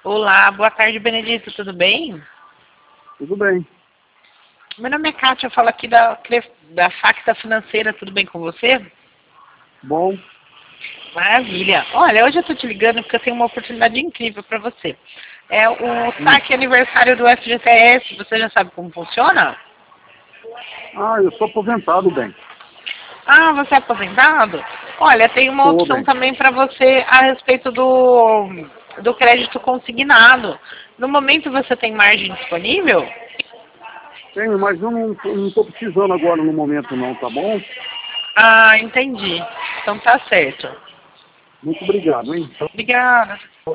Olá, boa tarde, Benedito, tudo bem? Tudo bem. Meu nome é Kátia, eu falo aqui da Facta Financeira, tudo bem com você? Bom, Maravilha. Olha, hoje eu tô te ligando porque eu tenho uma oportunidade incrível para você. É o saque aniversário do FGTS, você já sabe como funciona? eu sou aposentado, bem. Ah, você é aposentado? Olha, tem uma Tô, opção bem. também para você a respeito do crédito consignado. No momento você tem margem disponível? Tenho, mas eu não tô precisando agora no momento não, tá bom? Ah, entendi. Então tá certo. Muito obrigado, hein? Obrigada.